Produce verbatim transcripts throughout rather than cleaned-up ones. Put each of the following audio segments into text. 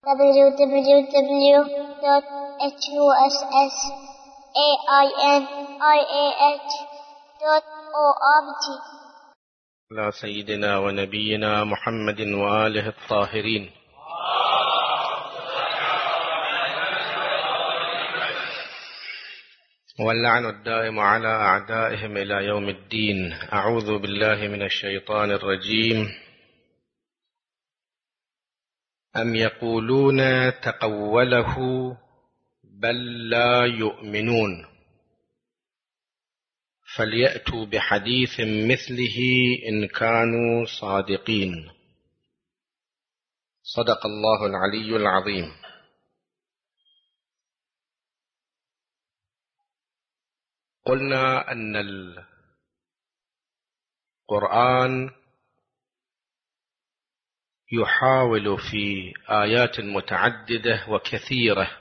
w w w dot huss ainiah dot org. على سيدنا ونبينا محمد وآله الطاهرين. واللعن الدائم على أعدائهم إلى يوم الدين. أعوذ بالله من الشيطان الرجيم. أم يقولون تقوله بل لا يؤمنون فليأتوا بحديث مثله إن كانوا صادقين. صدق الله العلي العظيم. قلنا أن القرآن يحاول في آيات متعددة وكثيرة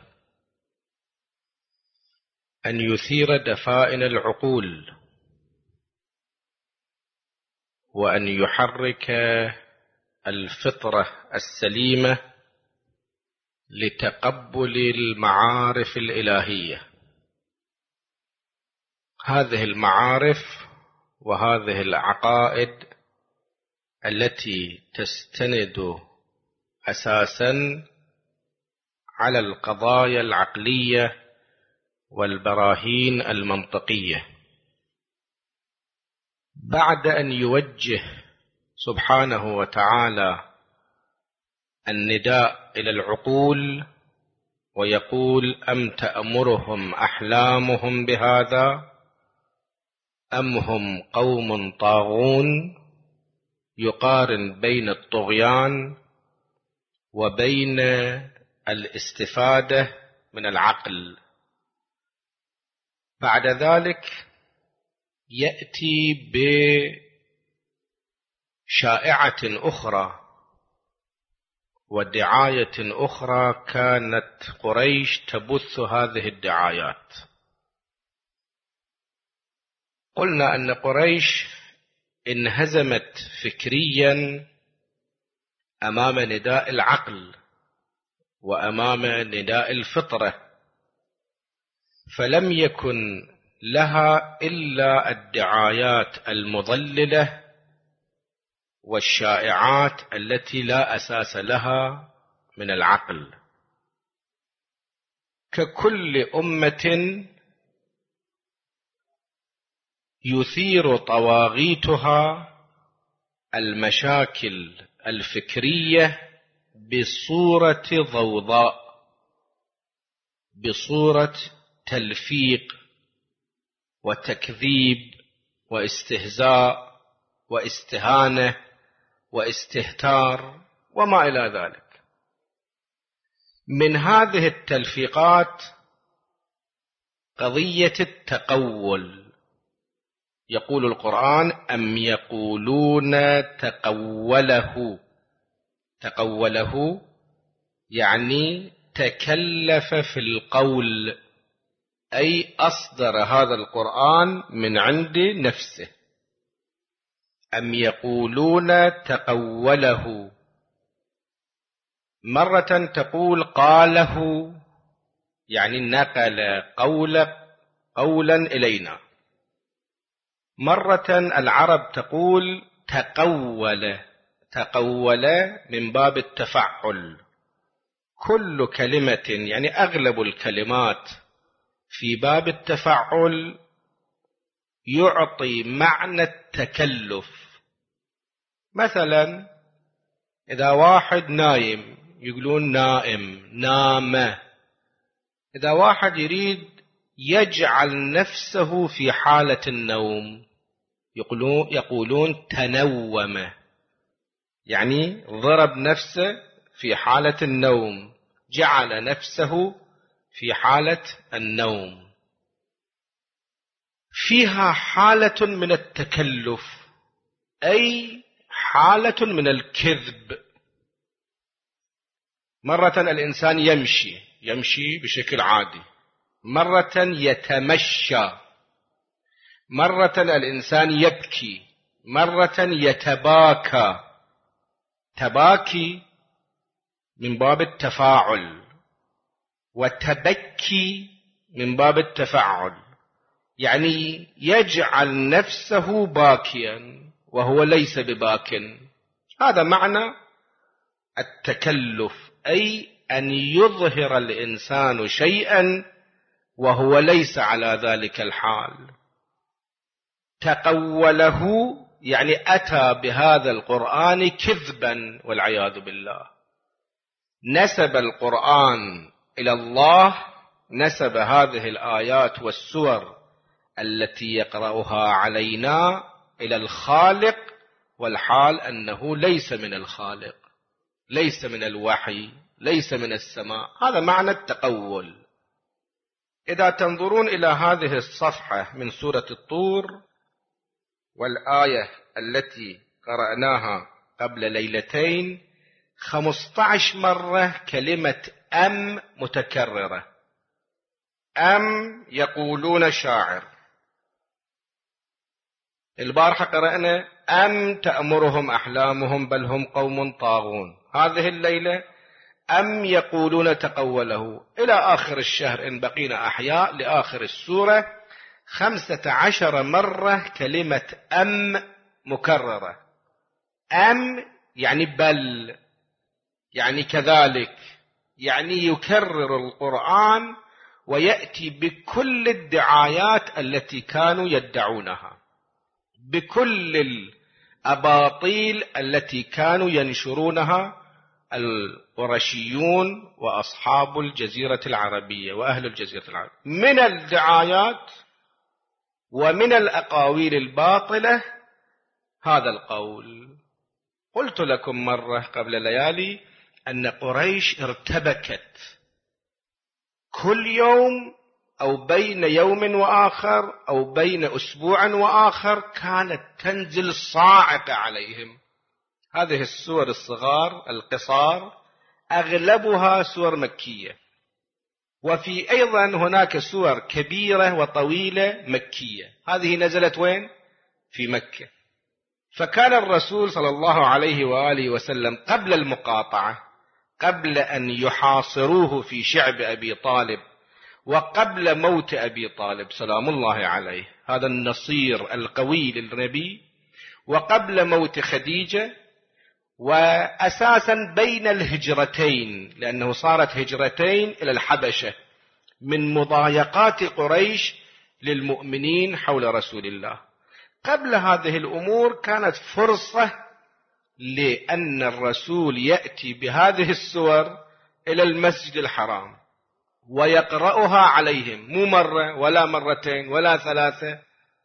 أن يثير دفائن العقول وأن يحرك الفطرة السليمة لتقبل المعارف الإلهية. هذه المعارف وهذه العقائد التي تستند أساسا على القضايا العقلية والبراهين المنطقية. بعد أن يوجه سبحانه وتعالى النداء إلى العقول ويقول أم تأمرهم أحلامهم بهذا أم هم قوم طاغون، يقارن بين الطغيان وبين الاستفادة من العقل. بعد ذلك يأتي بشائعة أخرى ودعاية أخرى كانت قريش تبث هذه الدعايات. قلنا أن قريش انهزمت فكريا أمام نداء العقل وأمام نداء الفطرة، فلم يكن لها إلا الدعايات المضللة والشائعات التي لا أساس لها من العقل. ككل أمة يثير طواغيتها المشاكل الفكرية بصورة ضوضاء، بصورة تلفيق وتكذيب واستهزاء واستهانة واستهتار وما إلى ذلك. من هذه التلفيقات قضية التقول. يقول القرآن أم يقولون تقوله. تقوله يعني تكلف في القول، أي أصدر هذا القرآن من عند نفسه. أم يقولون تقوله، مرة تقول قاله يعني نقل قول قولا إلينا، مرة العرب تقول تقول. تقول من باب التفعل. كل كلمة يعني أغلب الكلمات في باب التفعل يعطي معنى التكلف. مثلا إذا واحد نايم يقولون نائم، نام. إذا واحد يريد يجعل نفسه في حالة النوم يقولون, يقولون تنوم، يعني ضرب نفسه في حالة النوم، جعل نفسه في حالة النوم. فيها حالة من التكلف، أي حالة من الكذب. مرة الإنسان يمشي يمشي بشكل عادي، مرة يتمشى، مرة الإنسان يبكي، مرة يتباكى. تباكي من باب التفاعل، وتبكي من باب التفعل، يعني يجعل نفسه باكيا وهو ليس بباك. هذا معنى التكلف، أي أن يظهر الإنسان شيئا وهو ليس على ذلك الحال. تقوله يعني أتى بهذا القرآن كذبا والعياذ بالله، نسب القرآن إلى الله، نسب هذه الآيات والسور التي يقرأها علينا إلى الخالق، والحال أنه ليس من الخالق، ليس من الوحي، ليس من السماء. هذا معنى التقول. إذا تنظرون إلى هذه الصفحة من سورة الطور والآية التي قرأناها قبل ليلتين، خمسة عشر مرة كلمة أم متكررة. أم يقولون شاعر، البارحة قرأنا أم تأمرهم أحلامهم بل هم قوم طاغون. هذه الليلة أم يقولون تقوله، إلى آخر الشهر إن بقينا أحياء لآخر السورة خمسة عشر مرة كلمة أم مكررة. أم يعني بل، يعني كذلك، يعني يكرر القرآن ويأتي بكل الدعايات التي كانوا يدعونها، بكل الأباطيل التي كانوا ينشرونها القرشيون وأصحاب الجزيرة العربية وأهل الجزيرة العربية من الدعايات ومن الأقاويل الباطلة. هذا القول قلت لكم مرة قبل ليالي أن قريش ارتبكت كل يوم أو بين يوم وآخر أو بين أسبوع وآخر كانت تنزل صاعقة عليهم. هذه السور الصغار القصار أغلبها سور مكية، وفي أيضا هناك سور كبيرة وطويلة مكية. هذه نزلت وين؟ في مكة. فكان الرسول صلى الله عليه وآله وسلم قبل المقاطعة، قبل أن يحاصروه في شعب أبي طالب، وقبل موت أبي طالب سلام الله عليه، هذا النصير القوي للنبي، وقبل موت خديجة، وأساسا بين الهجرتين، لأنه صارت هجرتين إلى الحبشة من مضايقات قريش للمؤمنين حول رسول الله. قبل هذه الأمور كانت فرصة لأن الرسول يأتي بهذه السور إلى المسجد الحرام ويقرأها عليهم، مو مرة ولا مرتين ولا ثلاثة.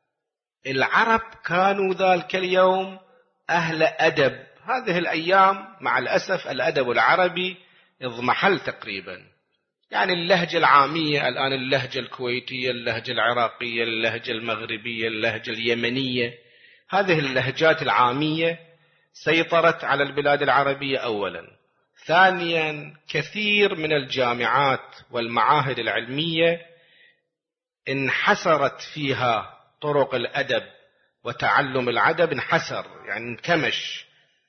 العرب كانوا ذلك اليوم أهل أدب. هذه الأيام مع الأسف الأدب العربي اضمحل تقريبا، يعني اللهجة العامية الآن، اللهجة الكويتية، اللهجة العراقية، اللهجة المغربية، اللهجة اليمنية، هذه اللهجات العامية سيطرت على البلاد العربية أولا. ثانيا، كثير من الجامعات والمعاهد العلمية انحسرت فيها طرق الأدب وتعلم الأدب، انحسر يعني انكمش.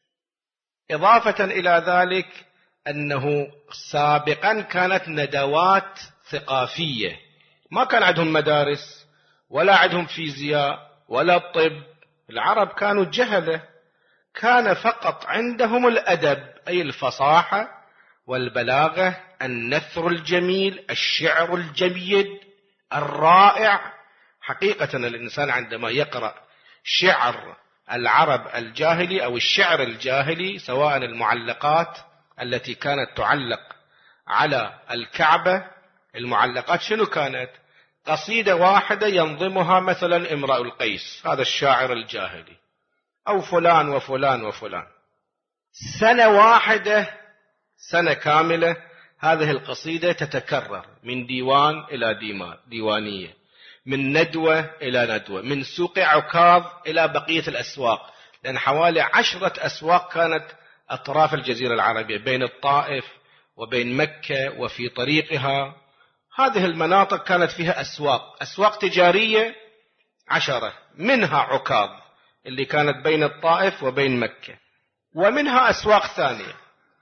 إضافة إلى ذلك أنه سابقا كانت ندوات ثقافية، ما كان عندهم مدارس ولا عندهم فيزياء ولا طب، العرب كانوا جهلة، كان فقط عندهم الأدب، أي الفصاحة والبلاغة، النثر الجميل، الشعر الجيد الرائع. حقيقة الإنسان عندما يقرأ شعر العرب الجاهلي أو الشعر الجاهلي، سواء المعلقات التي كانت تعلق على الكعبة، المعلقات شنو كانت؟ قصيدة واحدة ينظمها مثلا امرؤ القيس، هذا الشاعر الجاهلي، أو فلان وفلان وفلان، سنة واحدة، سنة كاملة هذه القصيدة تتكرر من ديوان إلى ديوانية، من ندوة إلى ندوة، من سوق عكاظ إلى بقية الأسواق، لأن حوالي عشرة أسواق كانت أطراف الجزيرة العربية بين الطائف وبين مكة وفي طريقها. هذه المناطق كانت فيها أسواق، أسواق تجارية عشرة، منها عكاظ اللي كانت بين الطائف وبين مكة، ومنها أسواق ثانية،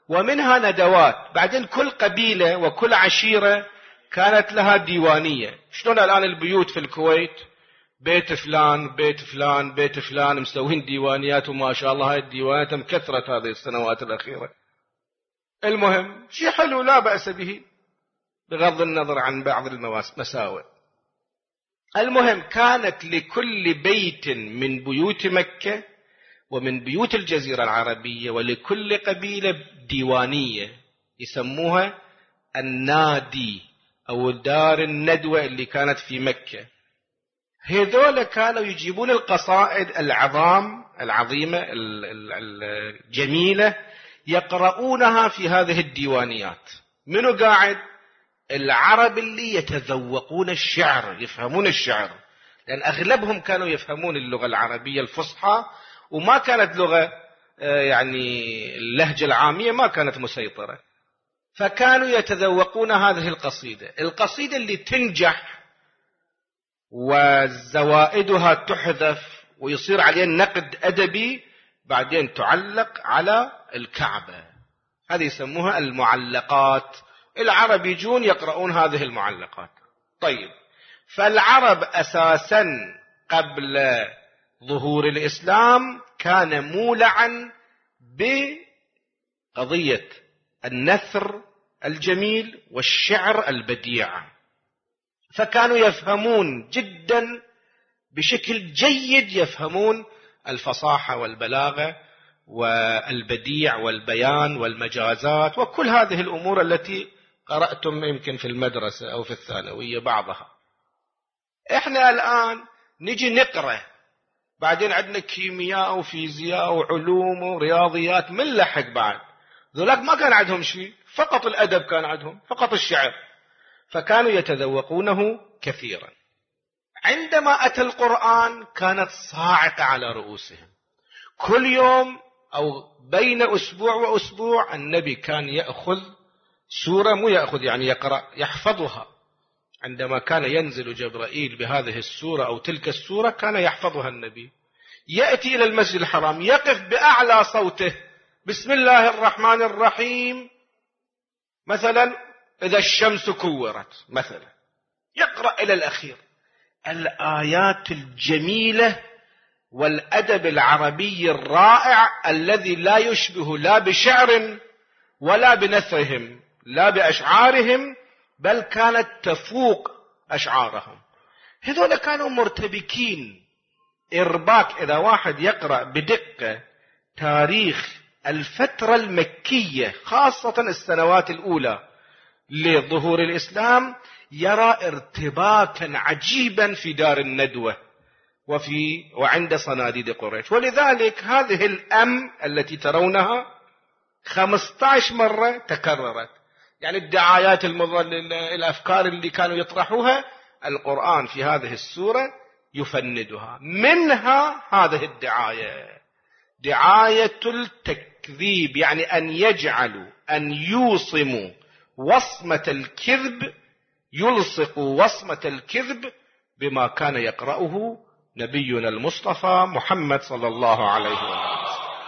ومنها ندوات. بعدين كل قبيلة وكل عشيرة كانت لها ديوانية. شلون الآن البيوت في الكويت بيت فلان بيت فلان بيت فلان مسوين ديوانيات، وما شاء الله هاي الديوانيات مكثرت هذه السنوات الأخيرة. المهم شيء حلو لا بأس به بغض النظر عن بعض المساوئ. المهم كانت لكل بيت من بيوت مكة ومن بيوت الجزيرة العربية ولكل قبيلة ديوانية يسموها النادي أو دار الندوة اللي كانت في مكة. هذول كانوا يجيبون القصائد العظام العظيمة الجميلة يقرؤونها في هذه الديوانيات. منو قاعد؟ العرب اللي يتذوقون الشعر، يفهمون الشعر، لأن أغلبهم كانوا يفهمون اللغة العربية الفصحى، وما كانت لغة يعني اللهجة العامية ما كانت مسيطرة، فكانوا يتذوقون هذه القصيدة. القصيدة اللي تنجح وزوائدها تحذف ويصير عليها نقد أدبي بعدين تعلق على الكعبة، هذه يسموها المعلقات. العرب يجون يقرؤون هذه المعلقات. طيب، فالعرب أساسا قبل ظهور الإسلام كان مولعا بقضية النثر الجميل والشعر البديع، فكانوا يفهمون جدا بشكل جيد، يفهمون الفصاحة والبلاغة والبديع والبيان والمجازات وكل هذه الأمور التي قرأتم يمكن في المدرسة أو في الثانوية بعضها. إحنا الآن نجي نقرأ، بعدين عندنا كيمياء وفيزياء وعلوم ورياضيات من لحق بعد. ذولاك ما كان عندهم شيء، فقط الأدب كان عندهم، فقط الشعر، فكانوا يتذوقونه كثيرا. عندما أتى القرآن كانت صاعقة على رؤوسهم. كل يوم أو بين أسبوع وأسبوع النبي كان يأخذ سورة، مو يأخذ يعني يقرأ، يحفظها. عندما كان ينزل جبرائيل بهذه السورة أو تلك السورة كان يحفظها النبي. يأتي إلى المسجد الحرام يقف بأعلى صوته بسم الله الرحمن الرحيم، مثلا إذا الشمس كورت مثلا، يقرأ إلى الأخير. الآيات الجميلة والأدب العربي الرائع الذي لا يشبه لا بشعر ولا بنثرهم لا بأشعارهم، بل كانت تفوق أشعارهم. هذول كانوا مرتبكين إرباك. إذا واحد يقرأ بدقة تاريخ الفترة المكية خاصة السنوات الأولى لظهور الإسلام يرى ارتباكا عجيبا في دار الندوة وفي وعند صناديد قريش. ولذلك هذه الأم التي ترونها خمسة عشر مرة تكررت، يعني الدعايات المضللة، الأفكار اللي كانوا يطرحوها، القرآن في هذه السورة يفندها. منها هذه الدعاية، دعاية التكذيب، يعني أن يجعلوا أن يوصموا وصمة الكذب، يلصقوا وصمة الكذب بما كان يقرأه نبينا المصطفى محمد صلى الله عليه وسلم.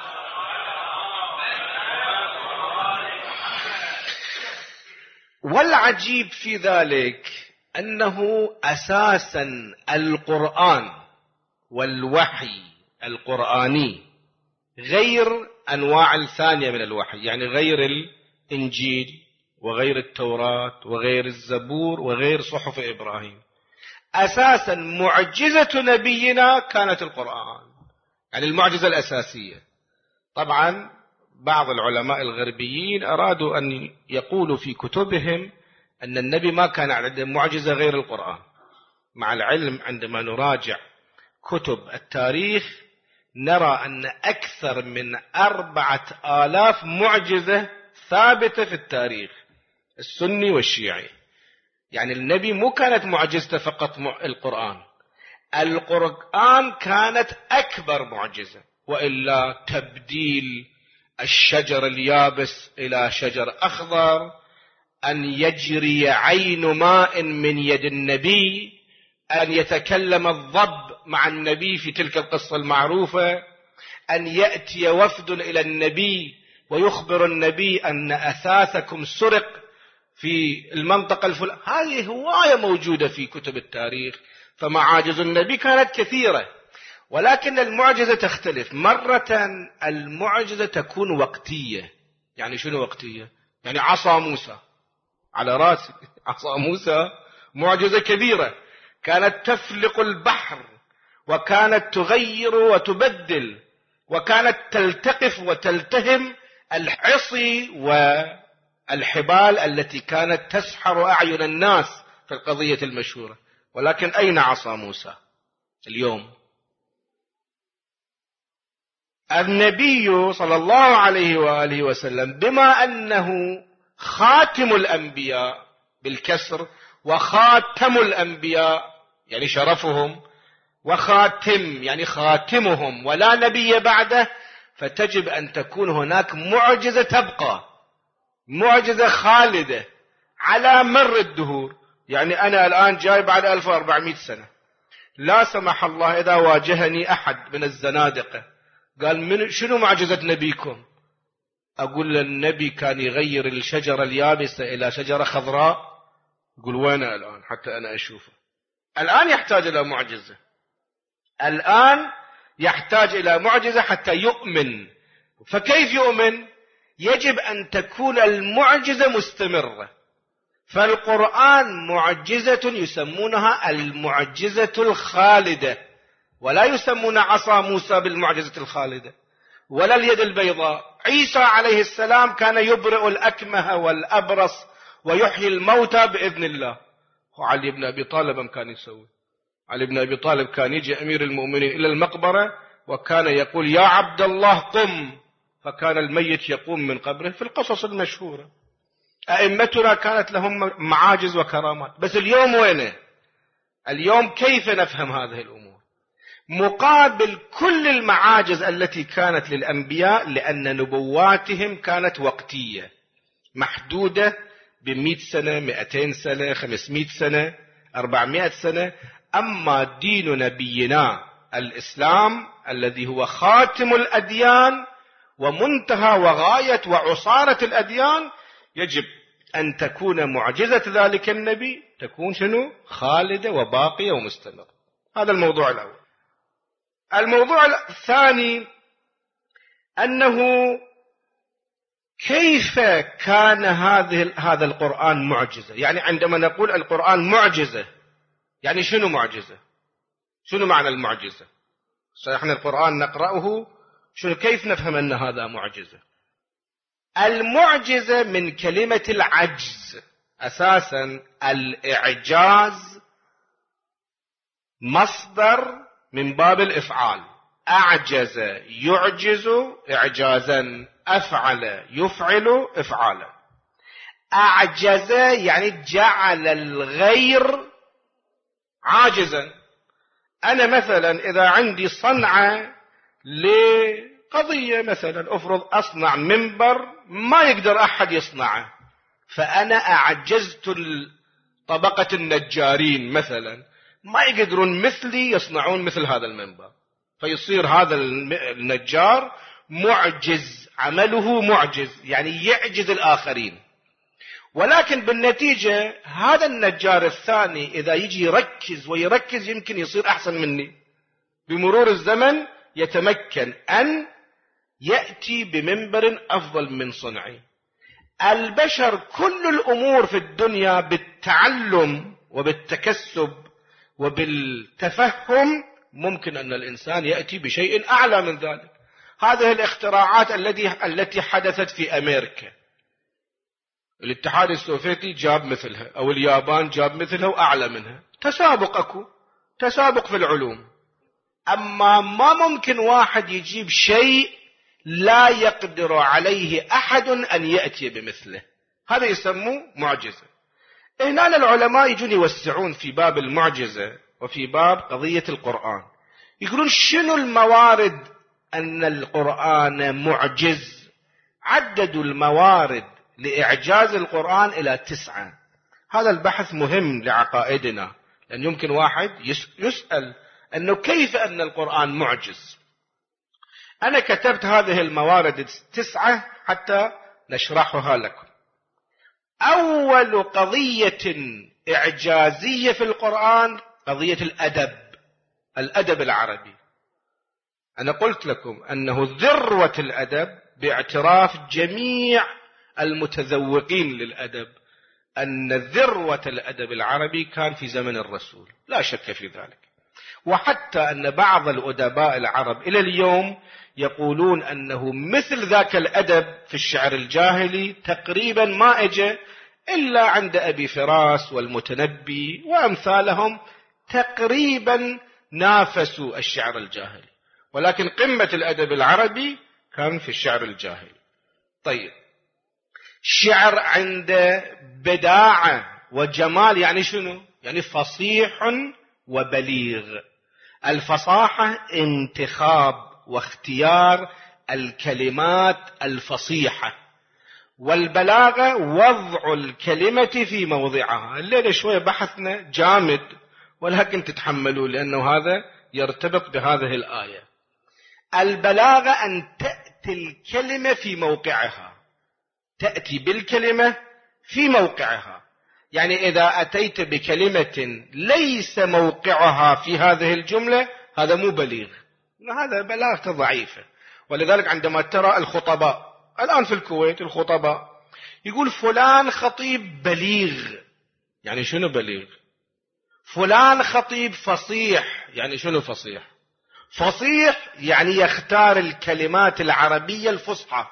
والعجيب في ذلك أنه أساسا القرآن والوحي القرآني غير أنواع الثانية من الوحي، يعني غير الإنجيل وغير التوراة وغير الزبور وغير صحف إبراهيم. أساسا معجزة نبينا كانت القرآن، يعني المعجزة الأساسية. طبعا بعض العلماء الغربيين أرادوا أن يقولوا في كتبهم أن النبي ما كان عنده معجزة غير القرآن، مع العلم عندما نراجع كتب التاريخ نرى أن أكثر من أربعة آلاف معجزة ثابتة في التاريخ السني والشيعي. يعني النبي مو كانت معجزته فقط القرآن، القرآن كانت أكبر معجزة. وإلا تبديل الشجر اليابس إلى شجر أخضر، أن يجري عين ماء من يد النبي، أن يتكلم الضب مع النبي في تلك القصة المعروفة، أن يأتي وفد إلى النبي ويخبر النبي أن أثاثكم سرق في المنطقة الفلانية. هذه هواية موجودة في كتب التاريخ. فمعاجز النبي كانت كثيرة، ولكن المعجزة تختلف. مرة المعجزة تكون وقتية. يعني شنو وقتية؟ يعني عصا موسى على راسي، عصا موسى معجزة كبيرة، كانت تفلق البحر، وكانت تغير وتبدل، وكانت تلتقف وتلتهم الحصي والحبال التي كانت تسحر أعين الناس في القضية المشهورة. ولكن أين عصا موسى اليوم؟ النبي صلى الله عليه وآله وسلم بما أنه خاتم الأنبياء بالكسر، وخاتم الأنبياء يعني شرفهم، وخاتم يعني خاتمهم، ولا نبي بعده، فتجب أن تكون هناك معجزة تبقى، معجزة خالدة على مر الدهور. يعني أنا الآن جاي بعد ألف وأربعمائة سنة، لا سمح الله إذا واجهني أحد من الزنادقة قال من شنو معجزة نبيكم؟ أقول النبي كان يغير الشجرة اليابسة إلى شجرة خضراء. يقول وين الآن حتى أنا أشوفه؟ الآن يحتاج إلى معجزة، الآن يحتاج إلى معجزة حتى يؤمن. فكيف يؤمن؟ يجب أن تكون المعجزة مستمرة. فالقرآن معجزة يسمونها المعجزة الخالدة، ولا يسمون عصا موسى بالمعجزة الخالدة، ولا اليد البيضاء. عيسى عليه السلام كان يبرئ الأكمه والأبرص ويحيي الموتى بإذن الله. وعلي بن أبي طالب كان يسوي. علي بن أبي طالب كان يجي أمير المؤمنين إلى المقبرة وكان يقول يا عبد الله قم، فكان الميت يقوم من قبره، في القصص المشهورة. أئمتنا كانت لهم معاجز وكرامات. بس اليوم وينه؟ اليوم كيف نفهم هذه الأمور مقابل كل المعاجز التي كانت للأنبياء؟ لأن نبواتهم كانت وقتية محدودة بمئة سنة، مئتين سنة، خمسمائة سنة، أربعمائة سنة. أما دين نبينا الإسلام الذي هو خاتم الأديان ومنتهى وغاية وعصارة الأديان، يجب أن تكون معجزة ذلك النبي تكون شنو؟ خالدة وباقية ومستمرة. هذا الموضوع الأول. الموضوع الثاني أنه كيف كان هذه هذا القرآن معجزة. يعني عندما نقول القرآن معجزة، يعني شنو معجزة؟ شنو معنى المعجزة؟ احنا القرآن نقرأه، شنو كيف نفهم أن هذا معجزة؟ المعجزة من كلمة العجز. أساسا الإعجاز مصدر من باب الإفعال. أعجز يعجز إعجازا، أفعل يفعل إفعالا. أعجز يعني جعل الغير عاجزا. أنا مثلا إذا عندي صنعة لقضية، مثلا أفرض أصنع منبر ما يقدر أحد يصنعه، فأنا أعجزت طبقة النجارين مثلا، ما يقدرون مثلي يصنعون مثل هذا المنبر، فيصير هذا النجار معجز، عمله معجز يعني يعجز الآخرين. ولكن بالنتيجة هذا النجار الثاني إذا يجي يركز ويركز يمكن يصير أحسن مني، بمرور الزمن يتمكن أن يأتي بمنبر أفضل من صنعي. البشر كل الأمور في الدنيا بالتعلم وبالتكسب وبالتفهم ممكن أن الإنسان يأتي بشيء أعلى من ذلك. هذه الاختراعات التي التي حدثت في أمريكا، الاتحاد السوفيتي جاب مثلها، أو اليابان جاب مثلها وأعلى منها. تسابق أكو، تسابق في العلوم. أما ما ممكن واحد يجيب شيء لا يقدر عليه أحد أن يأتي بمثله، هذا يسموه معجزة. هنا العلماء يجون يوسعون في باب المعجزة وفي باب قضية القرآن، يقولون شنو الموارد أن القرآن معجز. عددوا الموارد لإعجاز القرآن إلى تسعة. هذا البحث مهم لعقائدنا، لأن يمكن واحد يسأل أنه كيف أن القرآن معجز. أنا كتبت هذه الموارد التسعة حتى نشرحها لكم. أول قضية إعجازية في القرآن قضية الأدب، الأدب العربي. أنا قلت لكم أنه ذروة الأدب باعتراف جميع المتذوقين للأدب، أن ذروة الأدب العربي كان في زمن الرسول، لا شك في ذلك. وحتى أن بعض الأدباء العرب إلى اليوم يقولون أنه مثل ذاك الأدب في الشعر الجاهلي تقريبا ما أجى إلا عند أبي فراس والمتنبي وأمثالهم، تقريبا نافسوا الشعر الجاهلي، ولكن قمة الأدب العربي كان في الشعر الجاهلي. طيب، شعر عند بداعة وجمال، يعني شنو؟ يعني فصيح وبليغ. الفصاحة انتخاب واختيار الكلمات الفصيحة، والبلاغة وضع الكلمة في موضعها. الليلة شوية بحثنا جامد، ولكن تتحملوا لأنه هذا يرتبط بهذه الآية. البلاغة أن تأتي الكلمة في موقعها، تأتي بالكلمة في موقعها. يعني إذا أتيت بكلمة ليس موقعها في هذه الجملة هذا مو بليغ، هذا بلاغة ضعيفة. ولذلك عندما ترى الخطباء الآن في الكويت، الخطباء يقول فلان خطيب بليغ، يعني شنو بليغ؟ فلان خطيب فصيح، يعني شنو فصيح؟ فصيح يعني يختار الكلمات العربية الفصحى.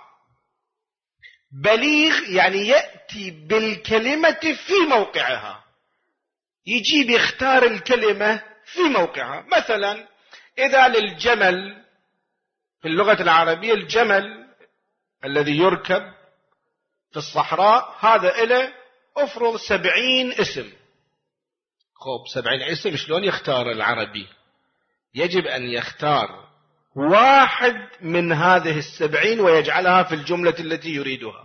بليغ يعني يأتي بالكلمة في موقعها، يجيب يختار الكلمة في موقعها. مثلا إذا للجمل في اللغة العربية، الجمل الذي يركب في الصحراء هذا إله أفرض سبعين اسم. خب سبعين اسم شلون يختار العربي؟ يجب أن يختار واحد من هذه السبعين ويجعلها في الجملة التي يريدها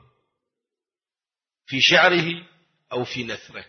في شعره أو في نثره.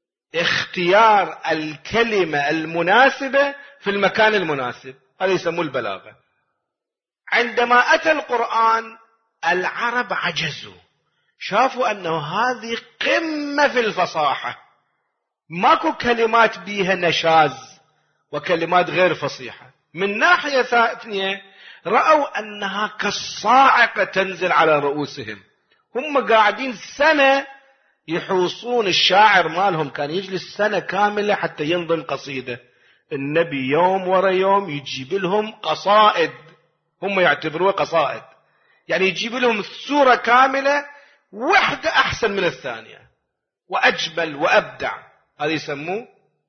اختيار الكلمة المناسبة في المكان المناسب، هذا يسموه البلاغة. عندما أتى القرآن العرب عجزوا، شافوا أنه هذه قمة في الفصاحة، ماكو كلمات بيها نشاز وكلمات غير فصيحة. من ناحية ثانية رأوا أنها كالصاعقة تنزل على رؤوسهم. هم قاعدين سنة يحوصون، الشاعر مالهم كان يجلس سنة كاملة حتى ينظم قصيدة. النبي يوم ورا يوم يجيب لهم قصائد، هم يعتبروها قصائد، يعني يجيب لهم سورة كاملة واحدة أحسن من الثانية وأجمل وأبدع. هذا يسموه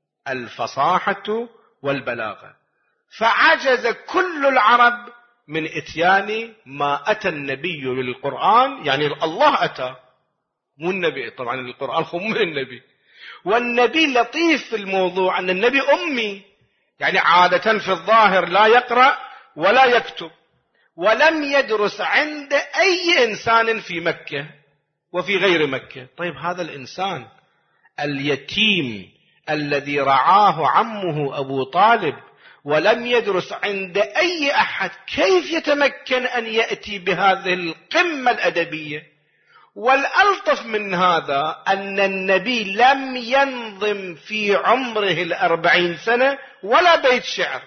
الفصاحة والبلاغة. فعجز كل العرب من إتيان ما أتى النبي بالقرآن، يعني الله أتى مو النبي، طبعا القرآن هو من النبي. والنبي لطيف في الموضوع أن النبي أمي، يعني عادة في الظاهر لا يقرأ ولا يكتب، ولم يدرس عند أي إنسان في مكة وفي غير مكة. طيب هذا الإنسان اليتيم الذي رعاه عمه أبو طالب ولم يدرس عند أي أحد، كيف يتمكن أن يأتي بهذه القمة الأدبية؟ والألطف من هذا أن النبي لم ينظم في عمره الأربعين سنة ولا بيت شعر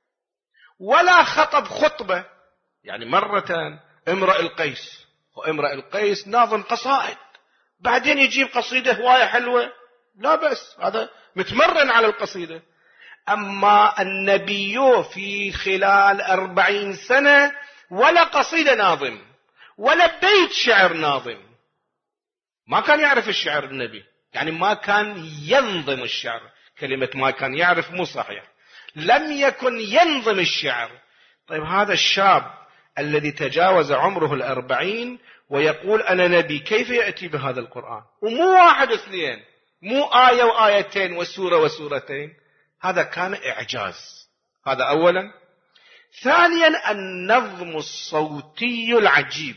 ولا خطب خطبة. يعني مرة امرأ القيس، وامرأ القيس ناظم قصائد، بعدين يجيب قصيدة هواية حلوة، لا بس هذا متمرن على القصيدة. أما النبي في خلال أربعين سنة ولا قصيدة ناظم ولا بيت شعر ناظم، ما كان يعرف الشعر النبي، يعني ما كان ينظم الشعر. كلمة ما كان يعرف مو صحيح، لم يكن ينظم الشعر. طيب هذا الشاب الذي تجاوز عمره الأربعين ويقول أنا نبي، كيف يأتي بهذا القرآن؟ ومو واحد اثنين، مو آية وآيتين وسورة وسورتين، هذا كان إعجاز. هذا أولا. ثانيا النظم الصوتي العجيب،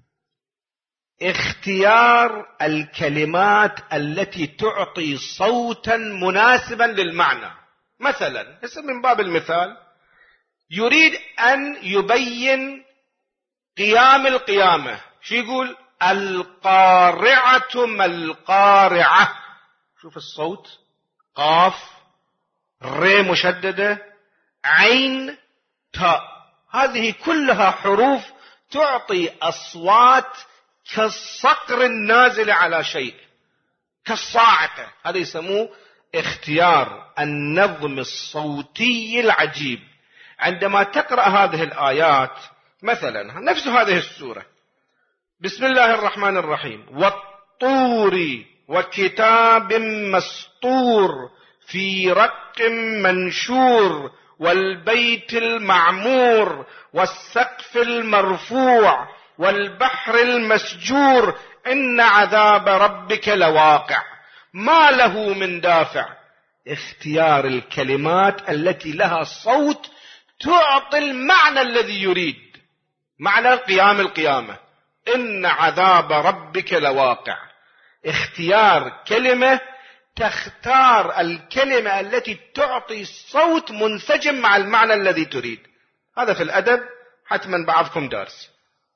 اختيار الكلمات التي تعطي صوتا مناسبا للمعنى. مثلا من باب المثال يريد أن يبين قيام القيامة. شو يقول؟ القارعة ما القارعة. شوف الصوت، قاف، ر مشددة، عين، تاء، هذه كلها حروف تعطي أصوات كالصقر النازل على شيء، كالصاعقة. هذا يسموه اختيار النظم الصوتي العجيب. عندما تقرأ هذه الآيات مثلا نفس هذه السورة، بسم الله الرحمن الرحيم، والطور وكتاب مسطور في رق منشور والبيت المعمور والسقف المرفوع والبحر المسجور إن عذاب ربك لواقع ما له من دافع. اختيار الكلمات التي لها صوت تعطي المعنى الذي يريد، معنى قيام القيامة. إن عذاب ربك لواقع. اختيار كلمة، تختار الكلمة التي تعطي صوت منسجم مع المعنى الذي تريد. هذا في الأدب حتما بعضكم دارس.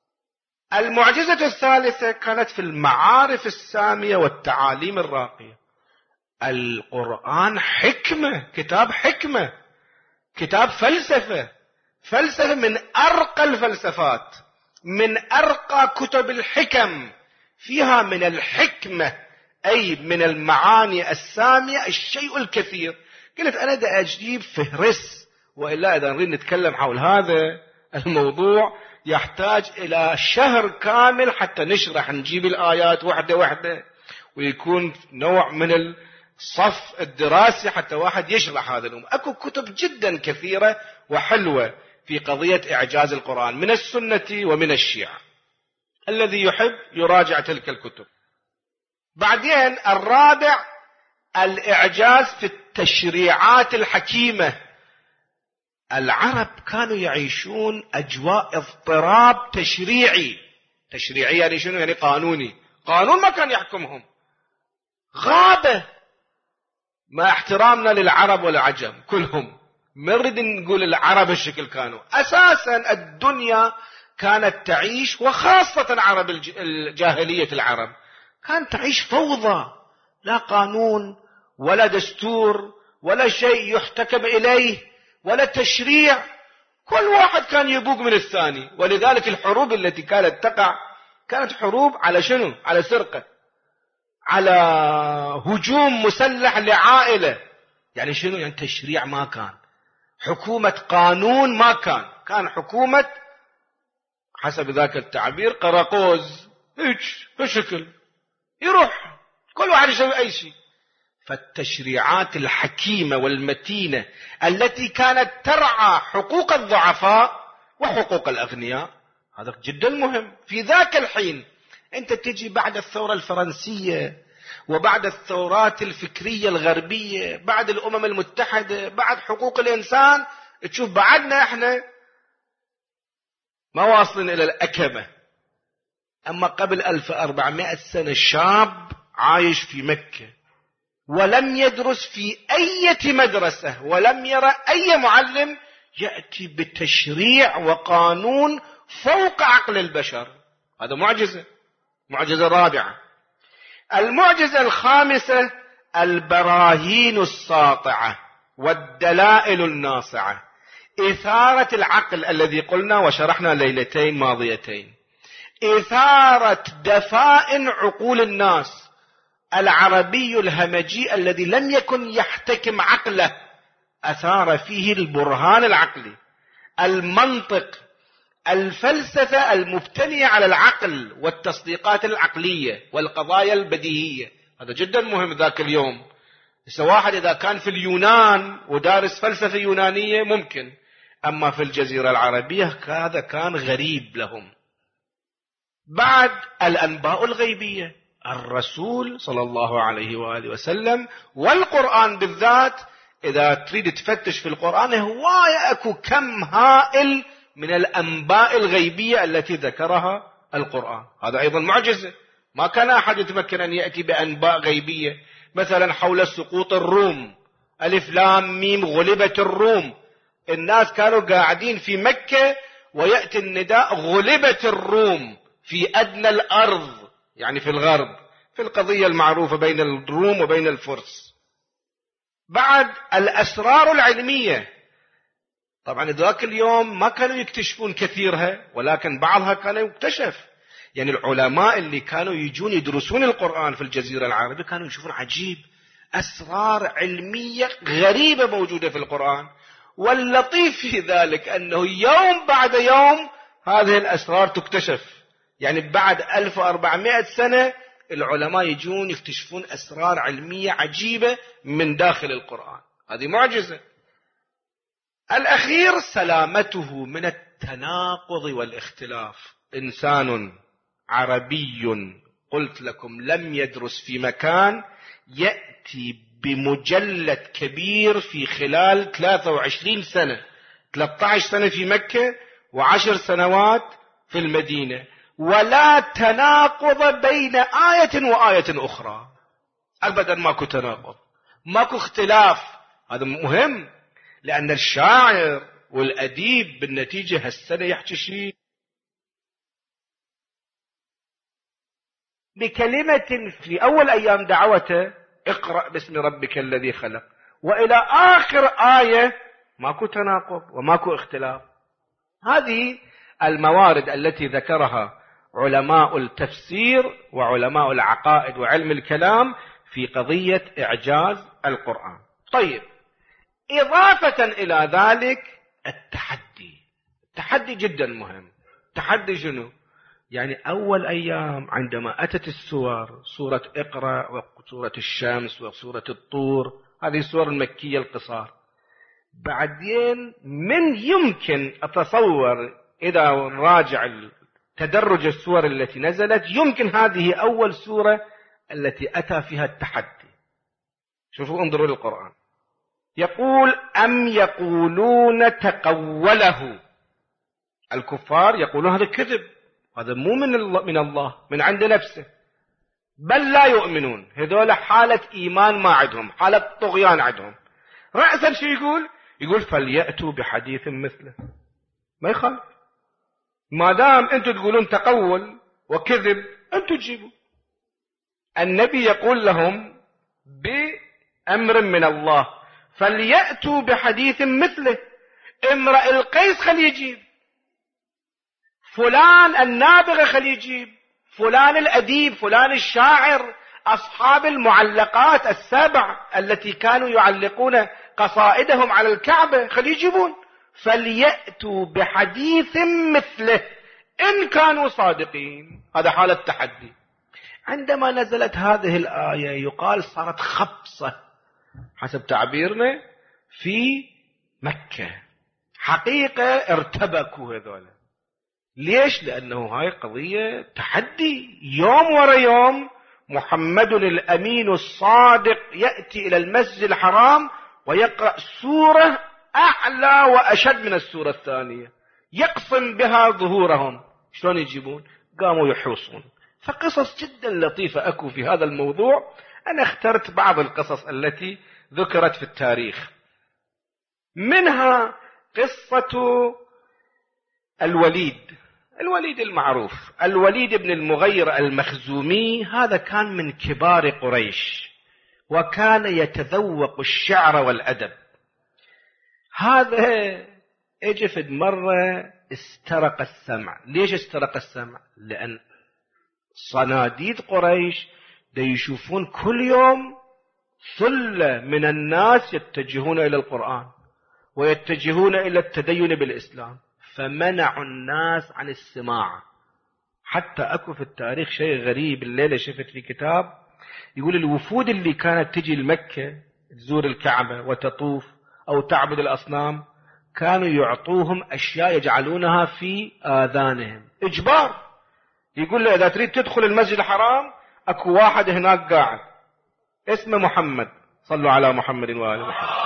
المعجزة الثالثة كانت في المعارف السامية والتعاليم الراقية. القرآن حكمة، كتاب حكمة، كتاب فلسفة، فلسفة من أرقى الفلسفات، من أرقى كتب الحكم، فيها من الحكمة أي من المعاني السامية الشيء الكثير. قلت أنا دا أجيب فهرس، وإلا إذا نريد نتكلم حول هذا الموضوع يحتاج إلى شهر كامل حتى نشرح، نجيب الآيات واحدة واحدة، ويكون نوع من الصف الدراسي حتى واحد يشرح هذا الأمر. أكو كتب جدا كثيرة وحلوة في قضية إعجاز القرآن من السنة ومن الشيعة. الذي يحب يراجع تلك الكتب. بعدين الرابع الإعجاز في التشريعات الحكيمة. العرب كانوا يعيشون أجواء اضطراب تشريعي. تشريعي يعني شنو؟ يعني قانوني. قانون ما كان يحكمهم، غابة. ما احترامنا للعرب والعجم كلهم، مرد نقول العرب الشكل كانوا أساسا الدنيا كانت تعيش، وخاصة عرب الجاهلية العرب كانت تعيش فوضى، لا قانون ولا دستور ولا شيء يحتكم إليه ولا تشريع، كل واحد كان يبوق من الثاني. ولذلك الحروب التي كانت تقع كانت حروب على شنو؟ على سرقة، على هجوم مسلح لعائلة. يعني شنو؟ يعني تشريع ما كان، حكومة قانون ما كان، كان حكومة حسب ذاك التعبير قراقوز، هيك بشكل يروح كل واحد يسوي أي شيء. فالتشريعات الحكيمة والمتينة التي كانت ترعى حقوق الضعفاء وحقوق الأغنياء، هذا جدا مهم. في ذاك الحين أنت تجي بعد الثورة الفرنسية وبعد الثورات الفكرية الغربية، بعد الأمم المتحدة، بعد حقوق الإنسان، تشوف بعدنا إحنا ما واصلين إلى الأكمة. أما قبل ألف وأربعمائة سنة شاب عايش في مكة ولم يدرس في أي مدرسة ولم يرى أي معلم، يأتي بتشريع وقانون فوق عقل البشر. هذا معجزة، معجزة رابعة. المعجزة الخامسة البراهين الساطعة والدلائل الناصعة. إثارة العقل الذي قلنا وشرحنا ليلتين ماضيتين، إثارة دفائن عقول الناس. العربي الهمجي الذي لم يكن يحتكم عقله أثار فيه البرهان العقلي، المنطق، الفلسفة المبتنية على العقل والتصديقات العقلية والقضايا البديهية. هذا جدا مهم ذاك اليوم. واحد إذا كان في اليونان ودارس فلسفة يونانية ممكن، أما في الجزيرة العربية هذا كان غريب لهم. بعد الأنباء الغيبية، الرسول صلى الله عليه وآله وسلم والقرآن بالذات. إذا تريد تفتش في القرآن هواية أكو كم هائل من الأنباء الغيبية التي ذكرها القرآن. هذا أيضا معجزة، ما كان أحد يتمكن أن يأتي بأنباء غيبية. مثلا حول سقوط الروم، ألف لام ميم غلبت الروم، الناس كانوا قاعدين في مكة ويأتي النداء غلبت الروم في أدنى الأرض، يعني في الغرب، في القضية المعروفة بين الروم وبين الفرس. بعد الأسرار العلمية، طبعا ذاك اليوم ما كانوا يكتشفون كثيرها، ولكن بعضها كان يكتشف. يعني العلماء اللي كانوا يجون يدرسون القرآن في الجزيرة العربية كانوا يشوفون عجيب، أسرار علمية غريبة موجودة في القرآن. واللطيف في ذلك أنه يوم بعد يوم هذه الأسرار تكتشف. يعني بعد ألف وأربعمائة سنة العلماء يجون يكتشفون أسرار علمية عجيبة من داخل القرآن. هذه معجزة. الأخير سلامته من التناقض والاختلاف. إنسان عربي قلت لكم لم يدرس في مكان يأتي بمجلد كبير في خلال ثلاثة وعشرين سنة، ثلاثة عشر سنة في مكة وعشر سنوات في المدينة، ولا تناقض بين آية وآية أخرى. أبدا ماكو تناقض، ماكو اختلاف. هذا مهم، لأن الشاعر والأديب بالنتيجة هالسنة يحكي شيء بكلمة في أول أيام دعوته اقرأ باسم ربك الذي خلق، وإلى آخر آية ماكو تناقض وماكو اختلاف. هذه الموارد التي ذكرها علماء التفسير وعلماء العقائد وعلم الكلام في قضية إعجاز القرآن. طيب، إضافة إلى ذلك التحدي. التحدي جدا مهم. تحدي شنو؟ يعني أول أيام عندما أتت السور، سورة اقرأ وسورة الشمس وسورة الطور، هذه السور المكية القصار، بعدين من يمكن أتصور إذا راجع تدرج السور التي نزلت يمكن هذه أول سورة التي أتى فيها التحدي. شوفوا انظروا للقرآن، يقول أم يقولون تقوله. الكفار يقولون هذا كذب، هذا مو من الله، من الله، من عند نفسه، بل لا يؤمنون. هذول حالة إيمان ما عندهم، حالة طغيان عندهم. رأسا شو يقول؟ يقول فليأتوا بحديث مثله. ما يخالف، ما دام أنتم تقولون تقول وكذب أنتم تجيبوا. النبي يقول لهم بأمر من الله فليأتوا بحديث مثله. امرأ القيس خل يجيب، فلان النابغة خل يجيب، فلان الأديب، فلان الشاعر، أصحاب المعلقات السبع التي كانوا يعلقون قصائدهم على الكعبة خل يجيبون. فليأتوا بحديث مثله إن كانوا صادقين. هذا حالة تحدي. عندما نزلت هذه الآية يقال صارت خبصة حسب تعبيرنا في مكة. حقيقة ارتبكوا هذول. ليش؟ لأنه هاي قضية تحدي. يوم ورا يوم محمد الأمين الصادق يأتي إلى المسجد الحرام ويقرأ سورة أعلى وأشد من السورة الثانية، يقسم بها ظهورهم. شلون يجيبون؟ قاموا يحوصون. فقصص جدا لطيفة أكو في هذا الموضوع. أنا اخترت بعض القصص التي ذكرت في التاريخ، منها قصة الوليد. الوليد المعروف، الوليد بن المغير المخزومي، هذا كان من كبار قريش وكان يتذوق الشعر والأدب. هذا اجفد مرة استرق السمع. ليش استرق السمع؟ لأن صناديد قريش دا يشوفون كل يوم ثلة من الناس يتجهون إلى القرآن ويتجهون إلى التدين بالإسلام، فمنعوا الناس عن السماع. حتى أكو في التاريخ شيء غريب، الليلة شفت في كتاب يقول الوفود اللي كانت تجي لمكة تزور الكعبة وتطوف أو تعبد الأصنام كانوا يعطوهم أشياء يجعلونها في آذانهم إجبار. يقول له إذا تريد تدخل المسجد الحرام أكو واحد هناك قاعد اسمه محمد، صلوا على محمد وآل محمد.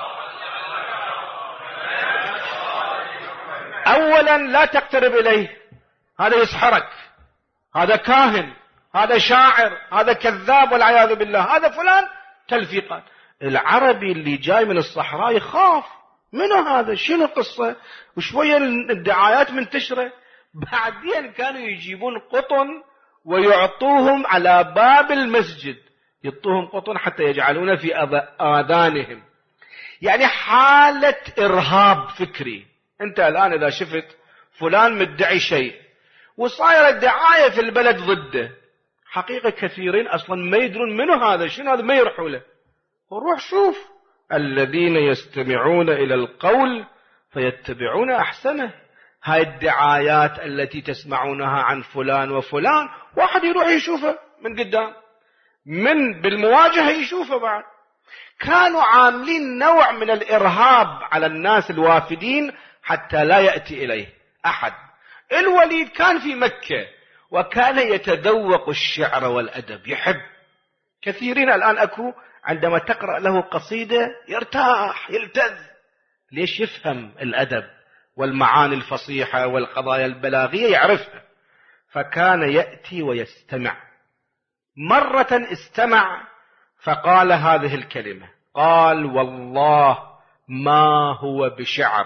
أولا لا تقترب إليه، هذا يسحرك، هذا كاهن، هذا شاعر، هذا كذاب والعياذ بالله، هذا فلان، تلفيقات. العربي اللي جاي من الصحراء يخاف، منو هذا؟ شنو القصة؟ وشوية الدعايات منتشرة. بعدين كانوا يجيبون قطن ويعطوهم على باب المسجد، يعطوهم قطن حتى يجعلون في آذانهم. يعني حالة إرهاب فكري. أنت الآن إذا شفت فلان مدعي شيء وصايرة دعاية في البلد ضده، حقيقة كثيرين أصلا ما يدرون منو هذا، شنو هذا، ما يروحوا له. وروح شوف الذين يستمعون إلى القول فيتبعون أحسنه. هاي الدعايات التي تسمعونها عن فلان وفلان، واحد يروح يشوفه من قدام، من بالمواجهة يشوفه بعد. كانوا عاملين نوع من الإرهاب على الناس الوافدين حتى لا يأتي إليه أحد. الوليد كان في مكة وكان يتذوق الشعر والأدب، يحب. كثيرين الآن أكو عندما تقرأ له قصيدة يرتاح يلتذ. ليش؟ يفهم الأدب والمعاني الفصيحة والقضايا البلاغية يعرفها. فكان يأتي ويستمع. مرة استمع فقال هذه الكلمة، قال: والله ما هو بشعر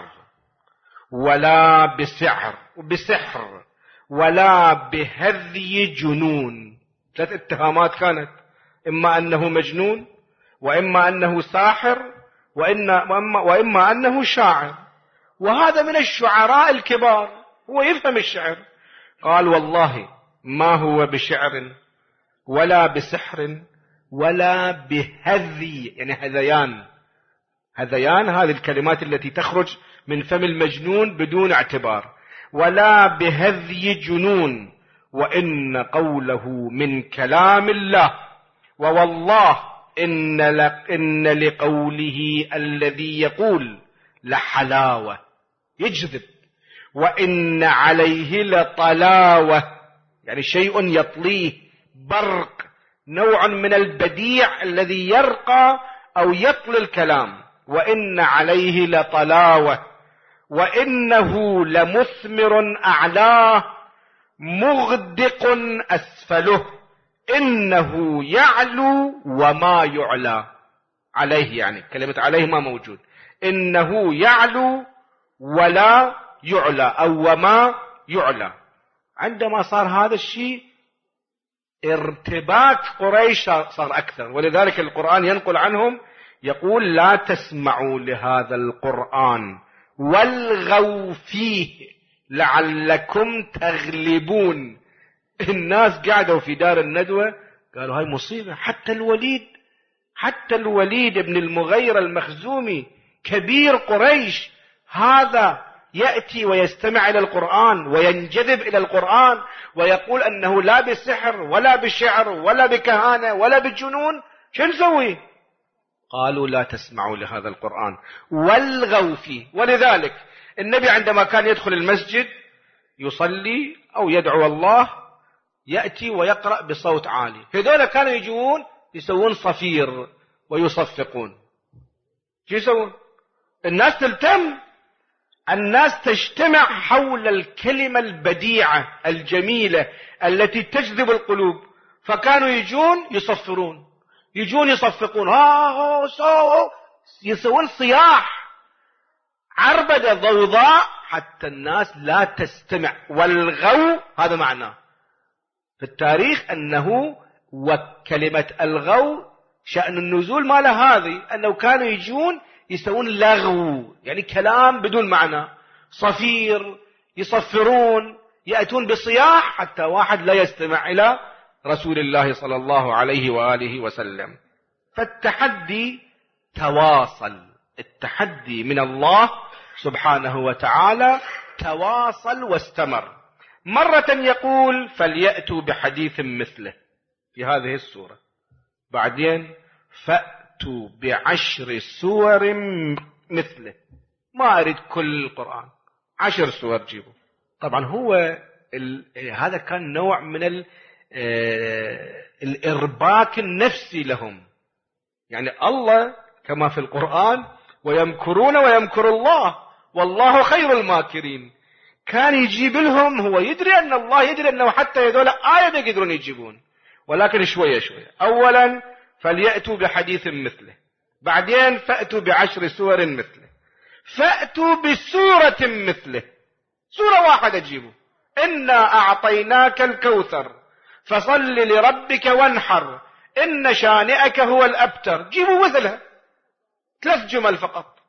ولا بسعر بسحر ولا بهذي جنون. ثلاث اتهامات كانت: إما أنه مجنون، وإما أنه ساحر، وإما, وإما أنه شاعر. وهذا من الشعراء الكبار، هو يفهم الشعر. قال: والله ما هو بشعر ولا بسحر ولا بهذي، يعني هذيان. هذيان هذه الكلمات التي تخرج من فم المجنون بدون اعتبار. ولا بهذي جنون، وإن قوله من كلام الله، ووالله إن, إن لقوله الذي يقول لحلاوة، يجذب. وإن عليه لطلاوة، يعني شيء يطليه، برق، نوع من البديع الذي يرقى أو يطل الكلام. وإن عليه لطلاوة، وإنه لمثمر أعلاه، مغدق أسفله، إنه يعلو وما يعلى عليه. يعني كلمة عليه ما موجود، إنه يعلو ولا يعلى أو وما يعلى. عندما صار هذا الشيء ارتباك قريش صار أكثر، ولذلك القرآن ينقل عنهم يقول: لا تسمعوا لهذا القرآن والغوا فيه لعلكم تغلبون. الناس قاعدوا في دار الندوة قالوا هاي مصيبة. حتى الوليد حتى الوليد بن المغيرة المخزومي كبير قريش، هذا يأتي ويستمع إلى القرآن وينجذب إلى القرآن ويقول أنه لا بسحر ولا بشعر ولا بكهانة ولا بجنون. شو نسوي؟ قالوا: لا تسمعوا لهذا القرآن والغوا فيه. ولذلك النبي عندما كان يدخل المسجد يصلي أو يدعو الله يأتي ويقرأ بصوت عالي. هذول كانوا يجون يسوون صفير ويصفقون. شو يسوون؟ الناس تلتم، الناس تجتمع حول الكلمة البديعة الجميلة التي تجذب القلوب. فكانوا يجون يصفرون، يجون يصفقون، ها ها سو يسوون صياح، عربدة ضوضاء حتى الناس لا تستمع. والغو هذا معناه في التاريخ أنه، وكلمة الغو شأن النزول ما له هذه، أنه كانوا يجون يسوون لغو، يعني كلام بدون معنى، صفير، يصفرون، يأتون بصياح حتى واحد لا يستمع إلى رسول الله صلى الله عليه وآله وسلم. فالتحدي تواصل، التحدي من الله سبحانه وتعالى تواصل واستمر. مرة يقول: فليأتوا بحديث مثله في هذه السورة، بعدين فأتوا بعشر سور مثله. ما أريد كل القرآن، عشر سور جيبوا. طبعا هو ال... هذا كان نوع من ال... الإرباك النفسي لهم. يعني الله كما في القرآن: ويمكرون ويمكر الله والله خير الماكرين. كان يجيب لهم، هو يدري أن الله يدري أنه حتى يدول آية ما يقدرون يجيبون، ولكن شوية شوية. أولا فليأتوا بحديث مثله، بعدين فأتوا بعشر سور مثله، فأتوا بسورة مثله، سورة واحدة جيبوا، إنا أعطيناك الكوثر فصل لربك وانحر إن شانئك هو الأبتر، جيبوا مثلها، ثلاث جمل فقط.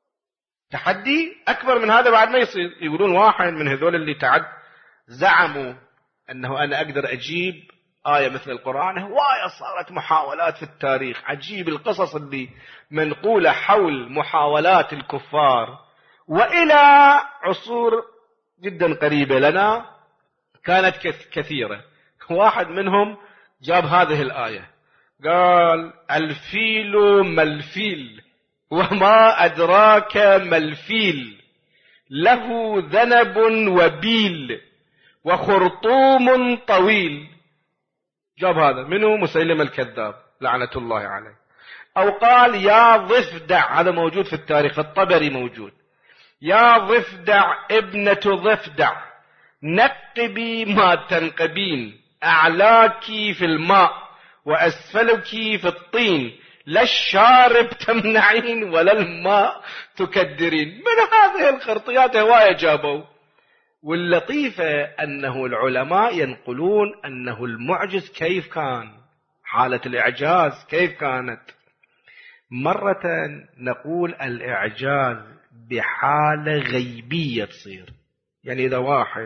تحدي أكبر من هذا بعد ما يصير. يقولون واحد من هذول اللي تعد زعموا أنه أنا أقدر أجيب آية مثل القرآن، هواية صارت محاولات في التاريخ، عجيب القصص اللي منقولة حول محاولات الكفار، وإلى عصور جدا قريبة لنا كانت كثيرة. واحد منهم جاب هذه الآية قال الفيل ما الفيل وما أدراك ما الفيل له ذنب وبيل وخرطوم طويل. جاب هذا منه مسيلم الكذاب لعنة الله عليه. أو قال يا ضفدع، هذا موجود في التاريخ، الطبري موجود، يا ضفدع ابنة ضفدع نقبي ما تنقبين، أعلاك في الماء وأسفلك في الطين، لا الشارب تمنعين ولا الماء تكدرين. من هذه الخرطيات هواية جابوا. واللطيفة أنه العلماء ينقلون أنه المعجز كيف كان، حالة الإعجاز كيف كانت. مرة نقول الإعجاز بحالة غيبية تصير، يعني إذا واحد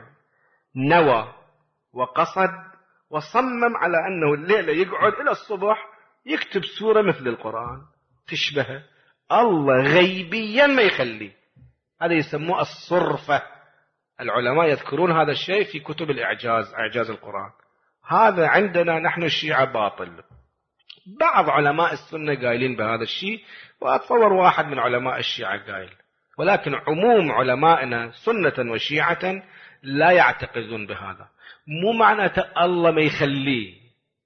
نوى وقصد وصمم على أنه الليلة يقعد إلى الصبح يكتب سورة مثل القرآن تشبه، الله غيبيا ما يخلي، هذا يسموه الصرفة. العلماء يذكرون هذا الشيء في كتب الإعجاز، إعجاز القرآن. هذا عندنا نحن الشيعة باطل. بعض علماء السنة قايلين بهذا الشيء، وأتصور واحد من علماء الشيعة قايل، ولكن عموم علمائنا سنة وشيعة لا يعتقدون بهذا. مو معناته الله ما يخليه،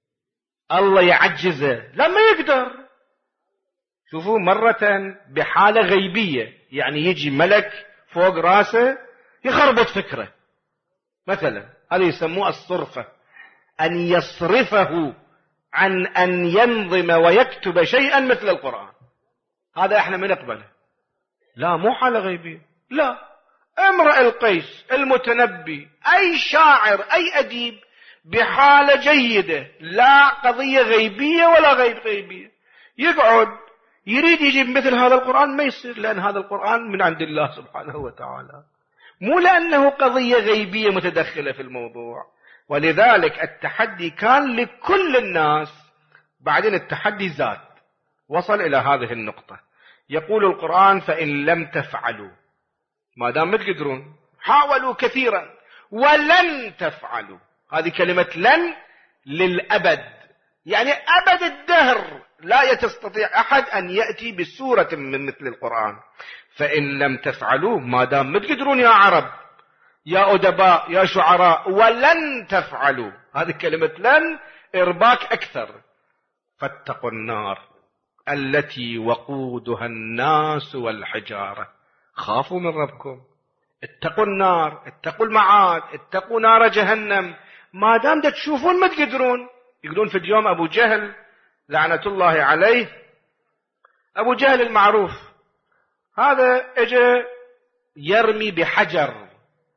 الله يعجزه، لما يقدر. شوفوا مرة بحالة غيبية، يعني يجي ملك فوق راسه يخربط فكرة مثلا، هذا يسموه الصرفة، أن يصرفه عن أن ينظم ويكتب شيئا مثل القرآن. هذا احنا من نقبله. لا مو حالة غيبية، لا، امرأ القيس، المتنبي، أي شاعر، أي أديب بحالة جيدة، لا قضية غيبية ولا غير غيبية، يقعد يريد يجيب مثل هذا القرآن ما يصير، لأن هذا القرآن من عند الله سبحانه وتعالى، مو لأنه قضية غيبية متدخلة في الموضوع. ولذلك التحدي كان لكل الناس، بعدين التحدي زاد وصل إلى هذه النقطة. يقول القرآن فإن لم تفعلوا، ما دام ما تقدرون، حاولوا كثيرا ولن تفعلوا، هذه كلمة لن للأبد، يعني أبد الدهر لا يستطيع أحد أن يأتي بسورة من مثل القرآن. فإن لم تفعلوا، ما دام ما تقدرون يا عرب يا أدباء يا شعراء، ولن تفعلوا، هذه كلمة لن إرباك أكثر، فاتقوا النار التي وقودها الناس والحجارة. خافوا من ربكم، اتقوا النار، اتقوا المعاد، اتقوا نار جهنم. ما دام تشوفون ما تقدرون. يقولون في اليوم أبو جهل لعنة الله عليه، أبو جهل المعروف هذا اجى يرمي بحجر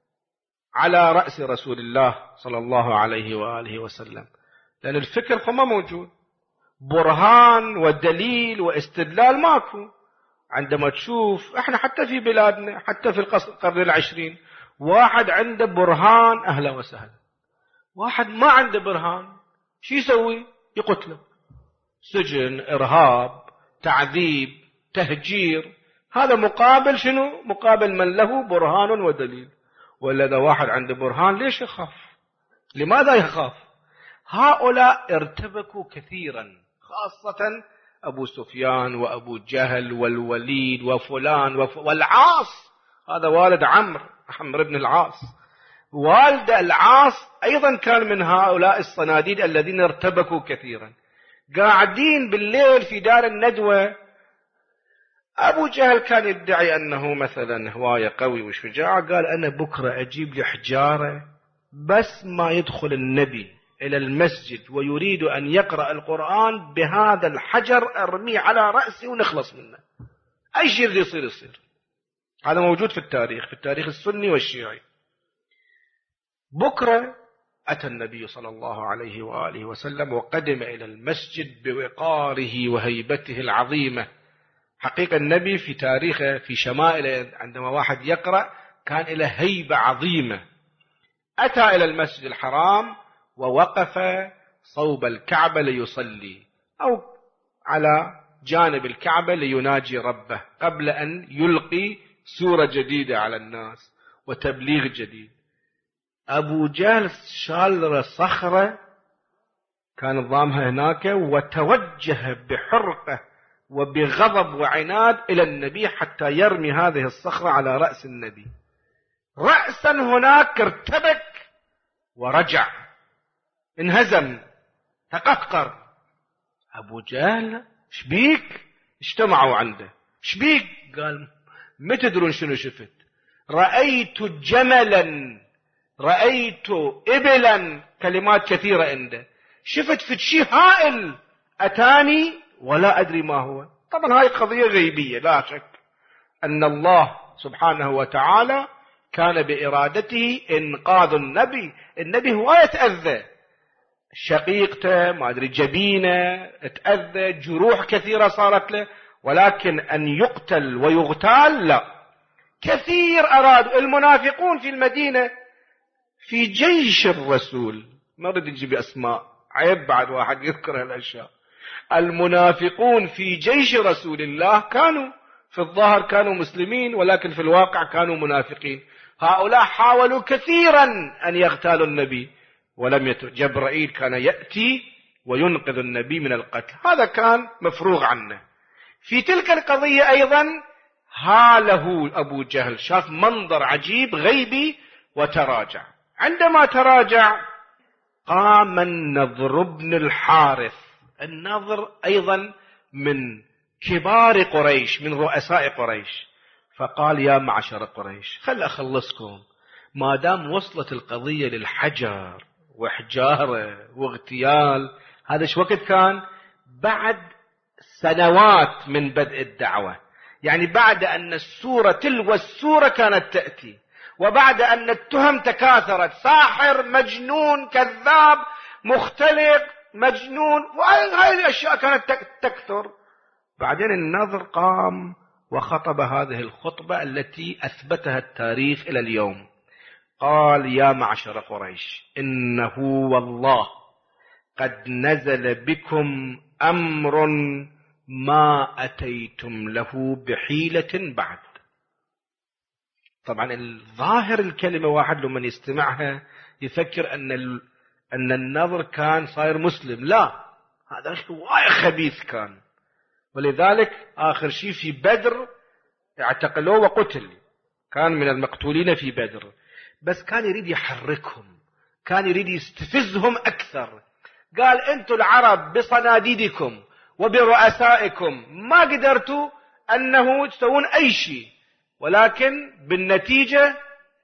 على رأس رسول الله صلى الله عليه وآله وسلم، لأن الفكر ما موجود، برهان ودليل واستدلال ماكو. عندما تشوف احنا حتى في بلادنا، حتى في القرن العشرين، واحد عنده برهان أهلا وسهلا، واحد ما عنده برهان شو يسوي؟ يقتله، سجن، إرهاب، تعذيب، تهجير. هذا مقابل شنو؟ مقابل من له برهان ودليل. ولا إذا واحد عنده برهان ليش يخاف؟ لماذا يخاف؟ هؤلاء ارتبكوا كثيرا، خاصة أبو سفيان وأبو جهل والوليد وفلان وف... والعاص، هذا والد عمرو، عمرو بن العاص، والد العاص أيضا كان من هؤلاء الصناديد الذين ارتبكوا كثيرا. قاعدين بالليل في دار الندوة، أبو جهل كان يدعي أنه مثلا هواية قوي وشجاع، قال أنا بكرة أجيب لي حجارة، بس ما يدخل النبي إلى المسجد ويريد أن يقرأ القرآن بهذا الحجر أرميه على رأسي ونخلص منه، أي شيء يصير يصير. هذا موجود في التاريخ، في التاريخ السني والشيعي. بكرة أتى النبي صلى الله عليه وآله وسلم وقدم إلى المسجد بوقاره وهيبته العظيمة. حقيقة النبي في تاريخه في شمائله عندما واحد يقرأ كان له هيبة عظيمة. أتى إلى المسجد الحرام ووقف صوب الكعبة ليصلي أو على جانب الكعبة ليناجي ربه قبل أن يلقي سورة جديدة على الناس وتبليغ جديد. أبو جهل شال صخرة كان ضامها هناك وتوجه بحرقة وبغضب وعناد إلى النبي حتى يرمي هذه الصخرة على رأس النبي. رأسا هناك ارتبك ورجع، انهزم، تقهقر. أبو جهل شبيك؟ اجتمعوا عنده، شبيك؟ قال ما تدرون شنو شفت؟ رأيت جملا، رأيت إبلا، كلمات كثيرة عنده. شفت في شيء هائل أتاني ولا أدري ما هو. طبعا هاي قضية غيبية، لا شك أن الله سبحانه وتعالى كان بإرادته إنقاذ النبي. النبي هو يتأذى، شقيقته ما أدري جبينه تأذى، جروح كثيرة صارت له، ولكن أن يقتل ويغتال لا. كثير أرادوا المنافقون في المدينة في جيش الرسول، ما رد نجيب أسماء، عيب بعد واحد يذكر هالأشياء. المنافقون في جيش رسول الله كانوا في الظاهر كانوا مسلمين، ولكن في الواقع كانوا منافقين. هؤلاء حاولوا كثيرا أن يغتالوا النبي ولم يتم. جبرائيل كان يأتي وينقذ النبي من القتل، هذا كان مفروغ عنه. في تلك القضية أيضا هاله أبو جهل، شاف منظر عجيب غيبي وتراجع. عندما تراجع قام النضر بن الحارث. النضر أيضا من كبار قريش، من رؤساء قريش، فقال يا معشر قريش خل أخلصكم، ما دام وصلت القضية للحجر وحجارة واغتيال. هذا شو وقت كان؟ بعد سنوات من بدء الدعوة، يعني بعد أن السورة تلو السورة كانت تأتي، وبعد أن التهم تكاثرت، ساحر، مجنون، كذاب، مختلق، مجنون، وهذه الأشياء كانت تكثر. بعدين النضر قام وخطب هذه الخطبة التي أثبتها التاريخ إلى اليوم. قال يا معشر قريش إنه والله قد نزل بكم أمر ما أتيتم له بحيلة بعد. طبعا الظاهر الكلمة واحد لما يستمعها يفكر أن أن النضر كان صاير مسلم، لا، هذا وايد خبيث كان. ولذلك آخر شيء في بدر اعتقلوه وقتل، كان من المقتولين في بدر، بس كان يريد يحركهم، كان يريد يستفزهم أكثر. قال أنتم العرب بصناديدكم وبرؤسائكم ما قدرتوا أنه تسوون أي شيء، ولكن بالنتيجة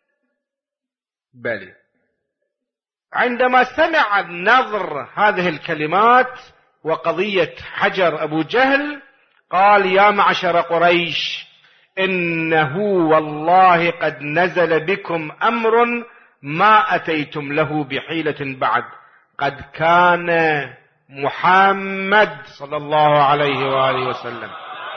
بلي. عندما سمع النضر هذه الكلمات وقضية حجر أبو جهل قال يا معشر قريش إنه والله قد نزل بكم أمر ما أتيتم له بحيلة بعد. قد كان محمد صلى الله عليه وآله وسلم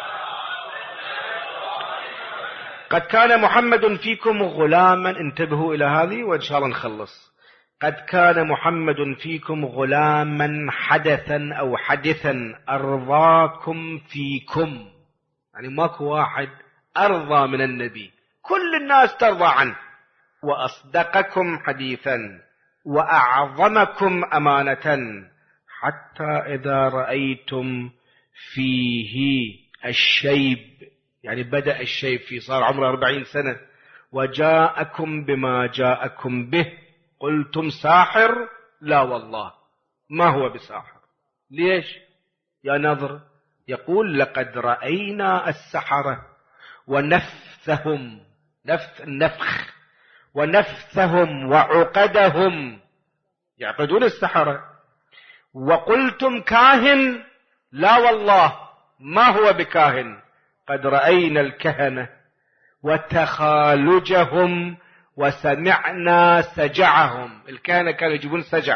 قد كان محمد فيكم غلاما. انتبهوا إلى هذه وإن شاء الله نخلص. قد كان محمد فيكم غلاما حدثا أو حدثا أرضاكم فيكم، يعني ماكو واحد أرضى من النبي، كل الناس ترضى عنه. وأصدقكم حديثا وأعظمكم أمانة، حتى إذا رأيتم فيه الشيب، يعني بدأ الشيب فيه، صار عمره أربعين سنة، وجاءكم بما جاءكم به قلتم ساحر. لا والله ما هو بساحر. ليش يا نضر؟ يقول لقد رأينا السحرة ونفثهم، نفث النفخ، ونفثهم وعقدهم، يعقدون السحرة. وقلتم كاهن. لا والله ما هو بكاهن. قد رأينا الكهنة وتخالجهم وسمعنا سجعهم. الكهنة كانوا يجيبون سجع.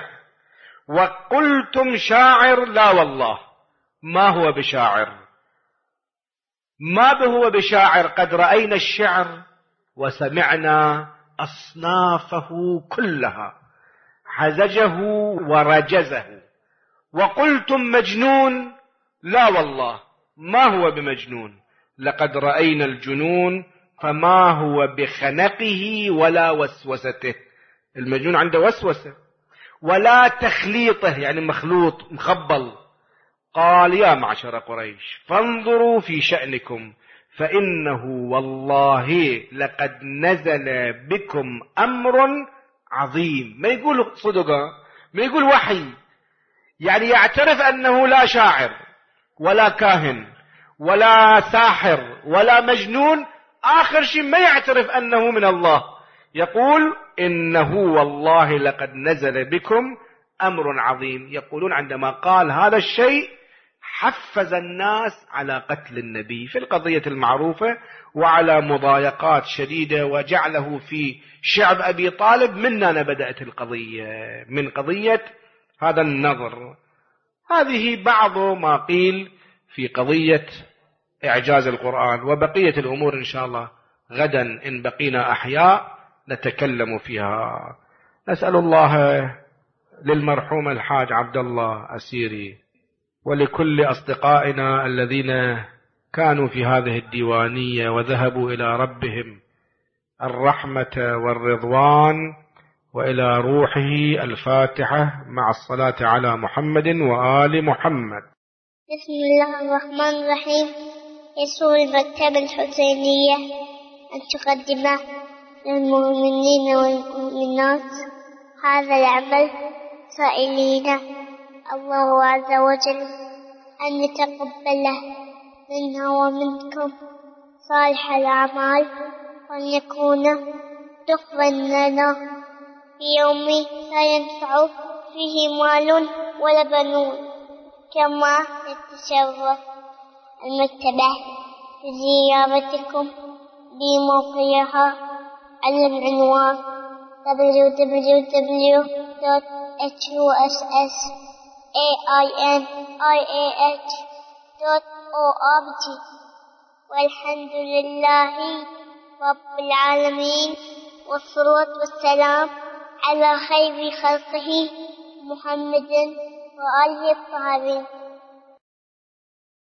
وقلتم شاعر، لا والله ما هو بشاعر، ما هو بشاعر، قد رأينا الشعر وسمعنا أصنافه كلها، حزجه ورجزه. وقلتم مجنون، لا والله ما هو بمجنون، لقد رأينا الجنون فما هو بخنقه ولا وسوسته. المجنون عنده وسوسة. ولا تخليطه يعني مخلوط مخبل. قال يا معشر قريش فانظروا في شأنكم فإنه والله لقد نزل بكم أمر عظيم. ما يقول صدقة، ما يقول وحي، يعني يعترف أنه لا شاعر ولا كاهن ولا ساحر ولا مجنون. آخر شيء ما يعترف أنه من الله، يقول إنه والله لقد نزل بكم أمر عظيم. يقولون عندما قال هذا الشيء حفز الناس على قتل النبي في القضية المعروفة وعلى مضايقات شديدة، وجعله في شعب أبي طالب من أنا بدأت القضية، من قضية هذا النظر. هذه بعض ما قيل في قضية إعجاز القرآن، وبقية الأمور إن شاء الله غدا إن بقينا أحياء نتكلم فيها. نسأل الله للمرحوم الحاج عبد الله أسيري ولكل أصدقائنا الذين كانوا في هذه الديوانية وذهبوا إلى ربهم الرحمة والرضوان، وإلى روحه الفاتحة مع الصلاة على محمد وآل محمد. بسم الله الرحمن الرحيم. يسر المكتبة الحسينية أن تقدم للمؤمنين والمؤمنات هذا العمل سائلين الله عز وجل أن يتقبله منا ومنكم صالح الأعمال، وأن يكون دخلا لنا في يوم لا ينفع فيه مال ولا بنون. كما يتشرف المكتبة بزيارتكم بموقعها على العنوان دبليو دبليو دبليو دوت إتش يو إس إس إيه آي إن آي إيه إتش دوت أو آر جي. والحمد لله رب العالمين، والصلاة والسلام على خير خلقه محمد وآله الطاهرين.